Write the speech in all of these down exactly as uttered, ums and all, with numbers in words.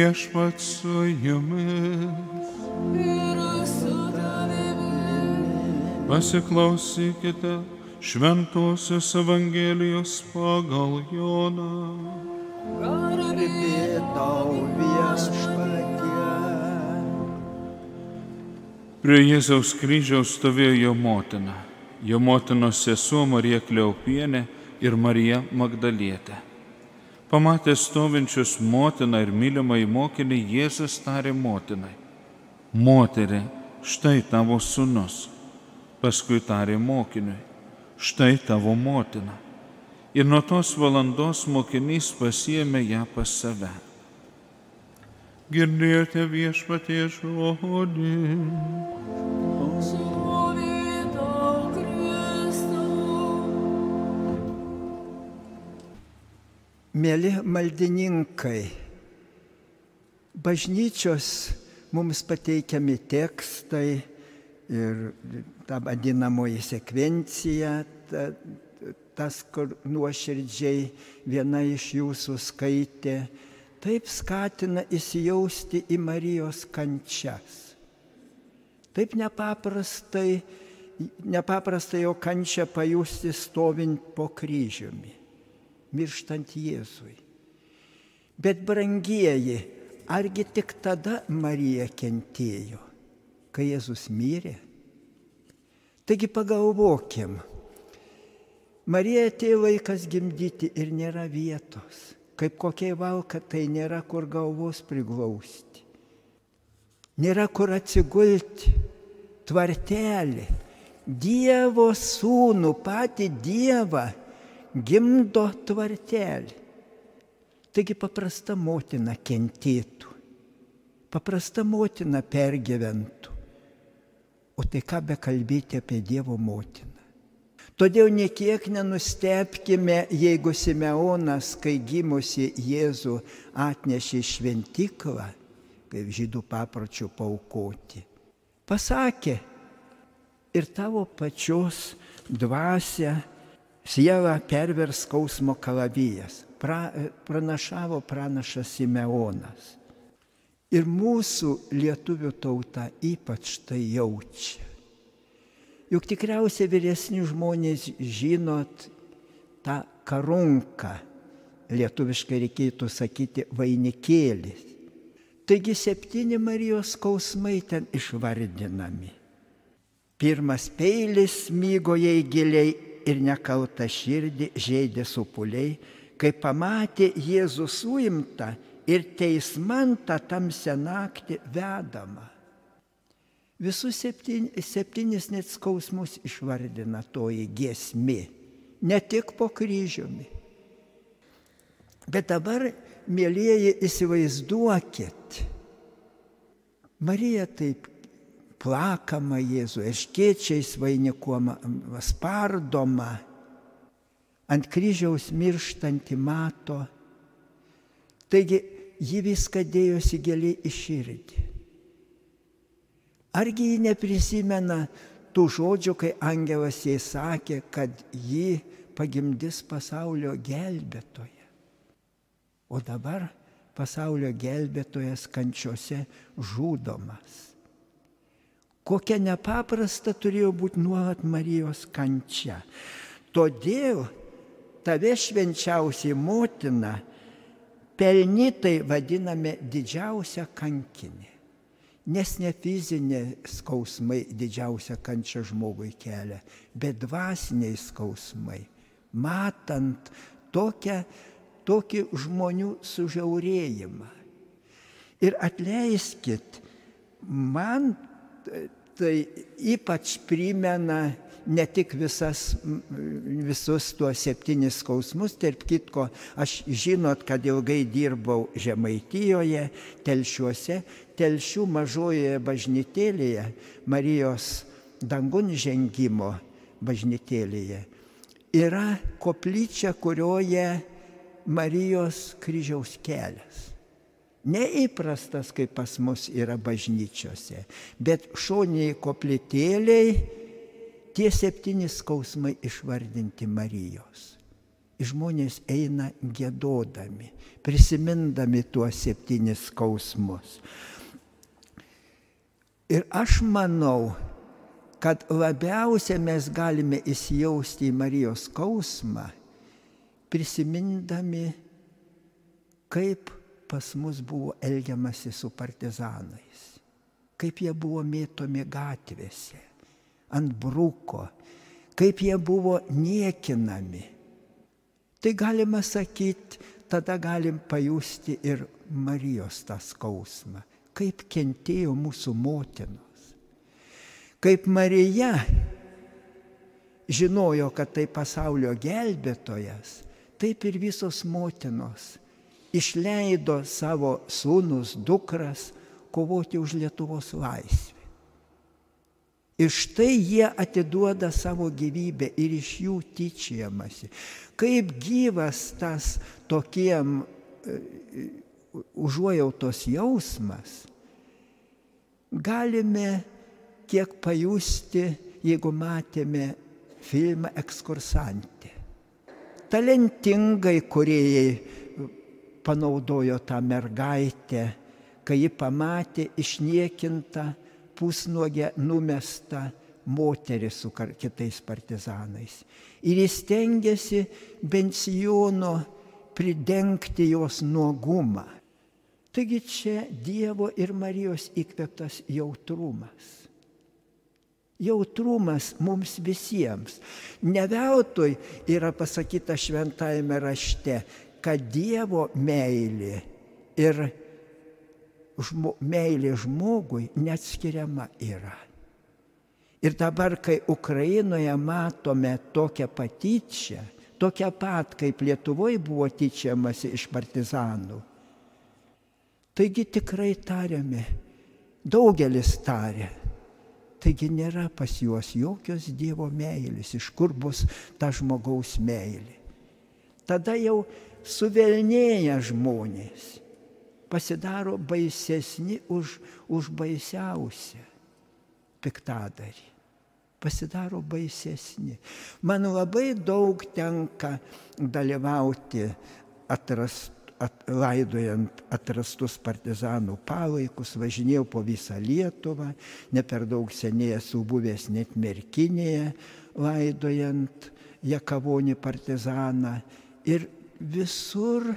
Viešpats su jumis. Ir su tavimi. Pasiklausykite Šventosios Evangelijos pagal Joną. Garbė tau viešpatie. Prie Jėzaus kryžiaus stovėjo jo motina, jo motinos sesuo Marija Kleopienė ir Marija Magdalietė. Pamatęs stovinčius motiną ir mylimąjį mokinį, Jėzus tarė motinai: Moterie, štai tavo sūnus. Paskui tarė mokiniui: Štai tavo motina. Ir nuo tos valandos mokinys pasiėmė ją pas save. Girdėjote Viešpaties žodį. Šlovė tau, Kristau. Mėly maldininkai, bažnyčios mums pateikiami tekstai ir ta vadinamoji sekvencija, ta, tas, kur nuoširdžiai viena iš jūsų skaitė, taip skatina įsijausti į Marijos kančias. Taip nepaprastai, nepaprastai jo kančią pajusti stovint po kryžiumi, mirštant Jėzui. Bet brangieji, argi tik tada Marija kentėjo, kai Jėzus mirė? Taigi pagalvokim, Marija atėjo laikas gimdyti ir nėra vietos. Kaip kokiai valkatai nėra kur galvos priglausti. Nėra kur atsigulti, tvartelį. Dievo sūnų, patį Dievą, gimdo tvartelį. Taigi paprasta motina kentėtų, paprasta motina pergyventų. O tai ką bekalbėti apie Dievo motiną? Todėl niekiek nenustebkime, jeigu Simeonas, kai gimusi Jėzų, atnešė šventyklą, kaip žydų papročių paaukoti. Pasakė: ir tavo pačios dvasia sielą pervers skausmo kalavijas. Pra, pranašavo pranašas Simeonas. Ir mūsų lietuvių tauta ypač tai jaučia. Juk tikriausiai vyresni žmonės žinot tą karunką, lietuviškai reikėtų sakyti vainikėlis. Taigi septyni Marijos skausmai ten išvardinami. Pirmas peilis smigo jai giliai ir nekaltą širdį žeidė supuliai, kai pamatė Jėzų suimtą ir teisman tą tamsią naktį vedamą. Visus septynis, septynis net skausmus išvardina toji giesmė, ne tik po kryžiumi. Bet dabar, mielieji, įsivaizduokit, Marija taip plakama Jėzų, erškėčiais vainikuoma, spardoma, ant kryžiaus mirštantį mato. Taigi ji viską dėjosi giliai į širdį. Argi ji neprisimena tų žodžių, kai angelas jai sakė, kad ji pagimdys pasaulio gelbėtoją. O dabar pasaulio gelbėtojas kančiose žudomas. Kokia nepaprasta turėjo būti nuolat Marijos kančia. Todėl tave švenčiausiai motina pelnytai vadiname didžiausia kankinė. Nes ne fizinė skausmai didžiausia kančia žmogui kelia, bet dvasiniai skausmai, matant tokią, tokį žmonių sužiaurėjimą. Ir atleiskit, man tai ypač primena ne tik visas, visus tuos septynis skausmus, tarp kitko, aš žinot, kad ilgai dirbau Žemaitijoje, Telšiuose, Telšių mažojoje bažnytėlėje, Marijos dangun žengimo bažnytėlėje, yra koplyčia, kurioje Marijos kryžiaus kelias. Neįprastas, kaip pas mus yra bažnyčiose, bet šoniniai koplytėliai tie septyni skausmai išvardinti Marijos. žmonės eina giedodami, prisimindami tuos septynis skausmus. Ir aš manau, kad labiausiai mes galime įsijausti į Marijos skausmą, prisimindami, kaip pas mus buvo elgiamasi su partizanais, kaip jie buvo mėtomi gatvėse, ant bruko, kaip jie buvo niekinami. Tai galima sakyti, tada galim pajusti ir Marijos tą skausmą, kaip kentėjo mūsų motinos. Kaip Marija žinojo, kad tai pasaulio gelbėtojas, taip ir visos motinos išleido savo sūnus, dukras kovoti už Lietuvos laisvę. Ir štai jie atiduoda savo gyvybę ir iš jų tyčiamasi. Kaip gyvas tas tokiem užuojautos jausmas, galime kiek pajusti, jeigu matėme filmą Ekskursantė. Talentingai kūrėjai panaudojo tą mergaitę, kai ji pamatė išniekintą, pusnuogę numestą moterį su kitais partizanais. Ir jis stengiasi bent sijono pridengti jos nuogumą. Taigi čia Dievo ir Marijos įkvėptas jautrumas. Jautrumas mums visiems. Ne veltui yra pasakyta šventajame rašte, kad Dievo meilė ir žmo, meilė žmogui neatskiriama yra. Ir dabar, kai Ukrainoje matome tokią patyčią, tokią pat, kaip Lietuvoje buvo tyčiamasi iš partizanų, taigi tikrai tariame, daugelis tarė, taigi nėra pas juos jokios Dievo meilės, iš kur bus ta žmogaus meilė. Tada jau suvelnėję žmonės pasidaro baisesni už, už baisiausią piktadarį. Pasidaro baisesni. Man labai daug tenka dalyvauti atrast, at, laidojant atrastus partizanų palaikus, važinėjau po visą Lietuvą, ne per daug seniai esu buvęs net Merkinėje, laidojant Jakavonį partizaną. Ir visur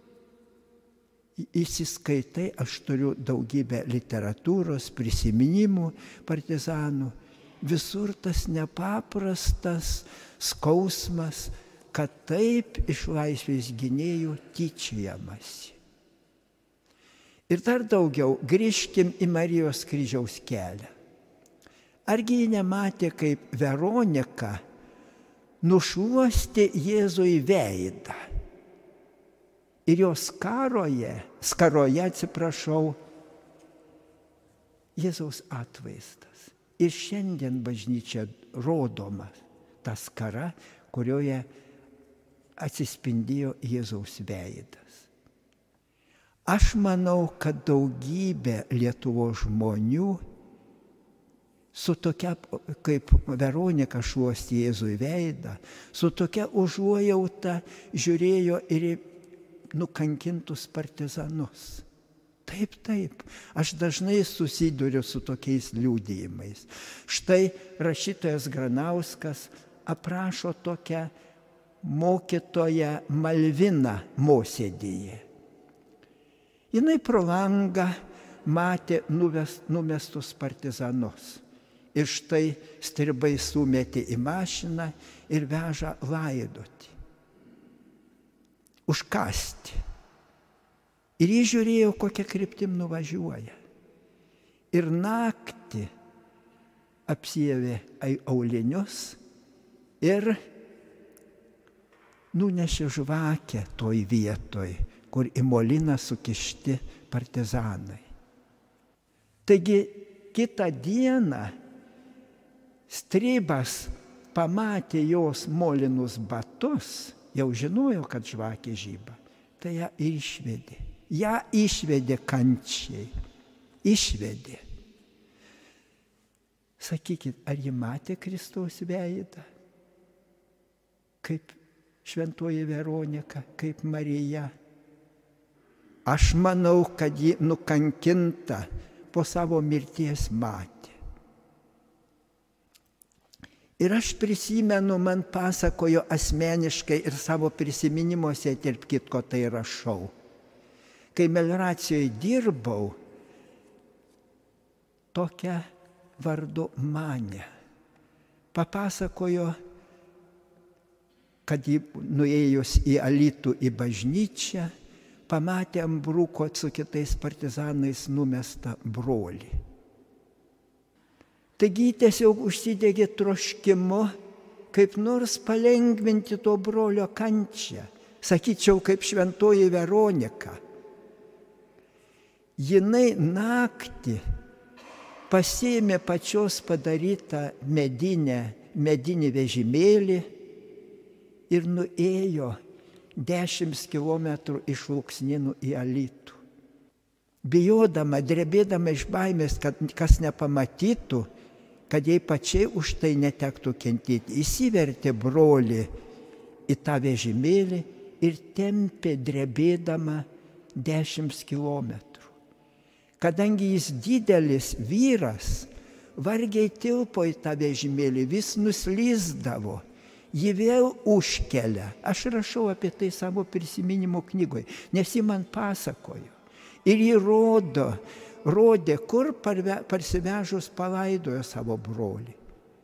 įsiskaitai, aš turiu daugybę literatūros, prisiminimų partizanų, visur tas nepaprastas skausmas, kad taip iš laisvės gynėjų tyčiojamasi. Ir dar daugiau, grįžkim į Marijos kryžiaus kelią. Argi ji nematė, kaip Veronika nušluostė Jėzui veidą. Ir jos skaroje, skaroje, atsiprašau, Jėzaus atvaizdas. Ir šiandien bažnyčia rodoma ta skara, kurioje atsispindėjo Jėzaus veidas. Aš manau, kad daugybė Lietuvos žmonių su tokia, kaip Veronika šluostė Jėzui veidą, su tokia užuojauta žiūrėjo ir į nukankintus partizanus. Taip, taip, aš dažnai susiduriu su tokiais liudijimais. Štai rašytojas Granauskas aprašo tokią mokytoją Malviną Mosėdyje. Jinai pro langą matė nuvest, numestus partizanus. Ir štai stribai sumetė į mašiną ir veža laidoti. Užkasti. Ir jis žiūrėjo, kokią kryptim nuvažiuoja. Ir naktį apsiavė aulinius ir nunešė žvakę toj vietoj, kur į moliną sukišti partizanai. Taigi kitą dieną stribas pamatė jos molinus batus, jau žinojo, kad žvakė žyba, tai ją išvedė. ją išvedė kančiai. Išvedė. Sakykit, ar ji matė Kristaus veidą? Kaip šventoji Veronika, kaip Marija. Aš manau, kad ji nukankinta po savo mirties matė. Ir aš prisimenu, man pasakojo asmeniškai ir savo prisiminimuose, tarp kitko tai rašau. Kai melioracijoje dirbau, tokia vardu Manė papasakojo, kad ji nuėjus į Alytų į bažnyčią, pamatė ant bruko su kitais partizanais numestą brolį. Taigi jį tiesiog užsidegė troškimu, kaip nors palengvinti to brolio kančią, sakyčiau, kaip šventoji Veronika. Jinai naktį pasiėmė pačios padarytą medinę, medinį vežimėlį ir nuėjo dešimt kilometrų iš Luksninų į Alytų. Bijodama, drebėdama iš baimės, kad kas nepamatytų, kad jai pačiai už tai netektų kentėti, įsivertė brolį į tą vežimėlį ir tempė drebėdama dešimt kilometrų. Kadangi jis didelis vyras, vargiai tilpo į tą vežimėlį, vis nuslysdavo, jį vėl užkelia. Aš rašau apie tai savo prisiminimų knygoje, nes jį man pasakojo. Ir jį rodo, rodė, kur parsivežus palaidojo savo brolį.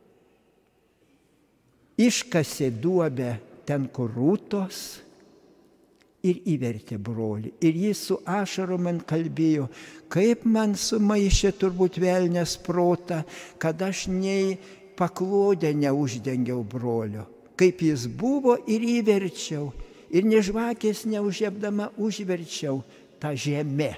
Iškasė duobę ten, kur rūtos, ir įvertė brolį. Ir jis su ašarom man kalbėjo, kaip man sumaišė turbūt velnias protą, kad aš nei paklodę neuždengiau brolio. Kaip jis buvo ir įverčiau, ir nežvakės neužžiebdama užverčiau tą žemę.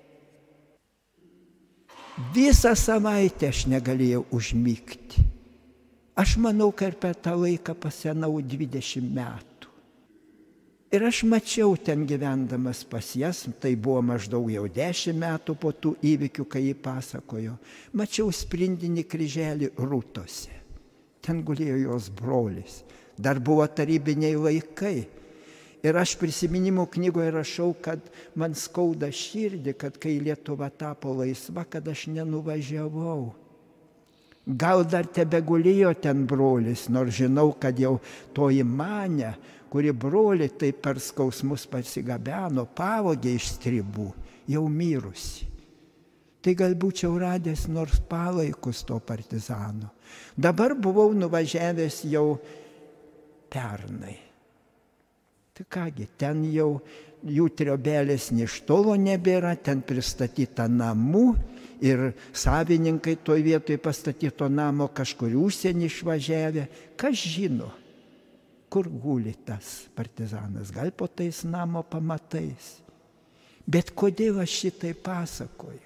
Visą savaitę aš negalėjau užmigti. Aš manau, kad per tą laiką pasenau dvidešimt metų. Ir aš mačiau ten gyvendamas pas jas, tai buvo maždaug jau dešimt metų po tų įvykių, kai jį pasakojo, mačiau sprindinį kryželį Rūtose. Ten gulėjo jos brolis. Dar buvo tarybiniai laikai. Ir aš prisiminimų knygoje rašau, kad man skauda širdį, kad kai Lietuva tapo laisva, kad aš nenuvažiavau. Gal dar tebegulėjo ten brolis, nors žinau, kad jau toji Manė, kuri brolį taip per skausmus pasigabeno, pavogė iš stribų, jau mirusi. Tai gal būčiau radęs nors palaikus to partizano. Dabar buvau nuvažiavęs jau pernai. Tai kągi, ten jau jų triobelės neištolo nebėra, ten pristatyta namų ir savininkai toj vietoj pastatyto namo kažkur užsienį išvažiavę. Kas žino, kur guli tas partizanas, gal po tais namo pamatais. Bet kodėl aš šitai pasakoju?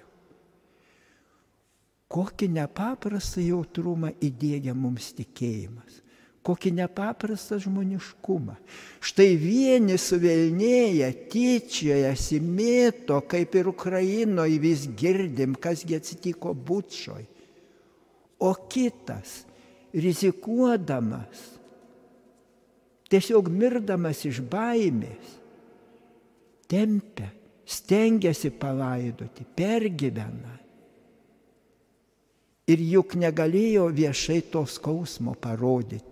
Kokį nepaprastą jautrumą įdiegia mums tikėjimas. Kokį nepaprastą žmoniškumą. Štai vieni suvelnėja, tyčiojasi, mėto, kaip ir Ukrainoje vis girdim, kasgi atsitiko Bučoj. O kitas, rizikuodamas, tiesiog mirdamas iš baimės, tempia, stengiasi palaidoti, pergyvena. Ir juk negalėjo viešai to skausmo parodyti.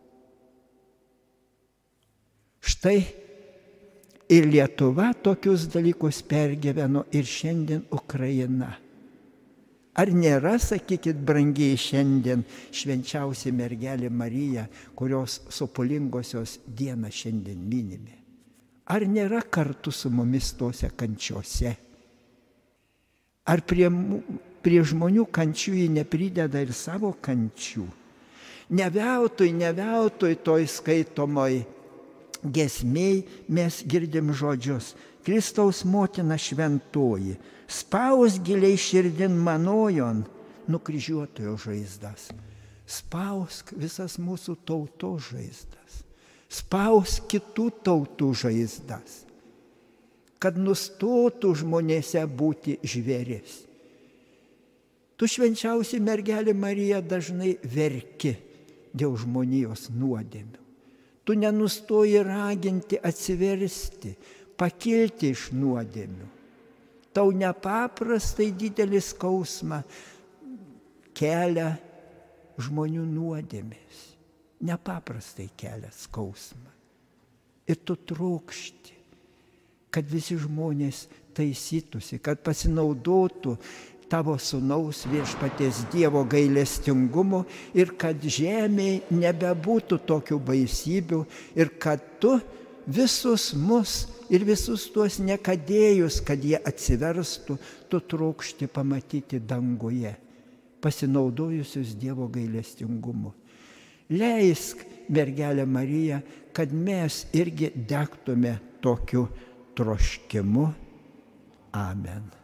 Štai ir Lietuva tokius dalykus pergyveno ir šiandien Ukraina. Ar nėra, sakykit, brangiai, šiandien švenčiausia mergelė Marija, kurios sopulingosios dieną šiandien minime? Ar nėra kartu su mumis tose kančiose? Ar prie, prie žmonių kančių ji neprideda ir savo kančių? Ne veltui, ne veltui toj skaitomoj giesmėj mes girdim žodžius: Kristaus motina šventoji, spaus giliai širdin manojon nukryžiuotojo žaizdas. Spausk visas mūsų tautos žaizdas. Spausk kitų tautų žaizdas. Kad nustotų žmonėse būti žvėris. Tu, švenčiausia mergelė Marija, dažnai verki dėl žmonijos nuodėmių. Tu nenustoji raginti atsiversti, pakilti iš nuodėmių. Tau nepaprastai didelį skausmą kelia žmonių nuodėmės. Nepaprastai kelia skausmą. Ir tu trokšti, kad visi žmonės taisytųsi, kad pasinaudotų tavo sūnaus viešpaties Dievo gailestingumu ir kad žemėje nebebūtų tokių baisybių ir kad tu visus mus ir visus tuos nekadėjus, kad jie atsiverstų, tu trokšti pamatyti danguje, pasinaudojusius Dievo gailestingumu. Leisk, mergelė Marija, kad mes irgi degtume tokiu troškimu. Amen.